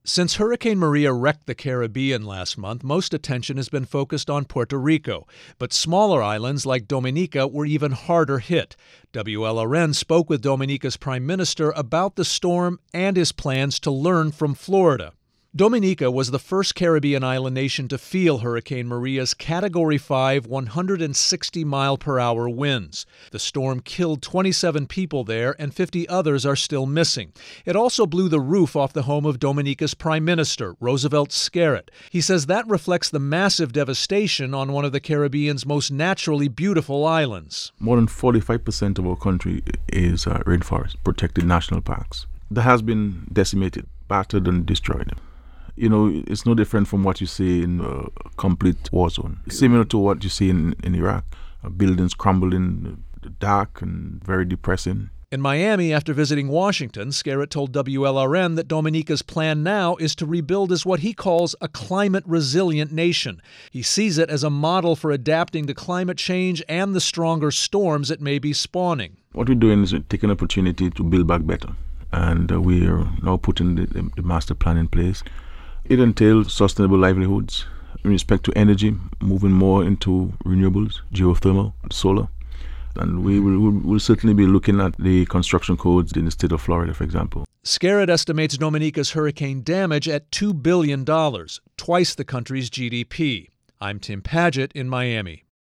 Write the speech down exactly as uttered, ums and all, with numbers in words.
Since Hurricane Maria wrecked the Caribbean last month, most attention has been focused on Puerto Rico. But smaller islands like Dominica were even harder hit. W L R N spoke with Dominica's prime minister about the storm and his plans to learn from Florida. Dominica was the first Caribbean island nation to feel Hurricane Maria's Category five, one hundred sixty mile per hour winds. The storm killed twenty-seven people there, and fifty others are still missing. It also blew the roof off the home of Dominica's prime minister, Roosevelt Skerrit. He says that reflects the massive devastation on one of the Caribbean's most naturally beautiful islands. More than forty-five percent of our country is uh, rainforest, protected national parks. That has been decimated, battered, and destroyed. You know, it's no different from what you see in a complete war zone. Similar to what you see in, in Iraq. Uh, buildings crumbling, dark and very depressing. In Miami, after visiting Washington, Skerrit told W L R N that Dominica's plan now is to rebuild as what he calls a climate-resilient nation. He sees it as a model for adapting to climate change and the stronger storms it may be spawning. What we're doing is taking an opportunity to build back better. And uh, we are now putting the, the, the master plan in place. It entails sustainable livelihoods in respect to energy, moving more into renewables, geothermal, solar. And we will we'll certainly be looking at the construction codes in the state of Florida, for example. Skerrit estimates Dominica's hurricane damage at two billion dollars, twice the country's G D P. I'm Tim Padgett in Miami.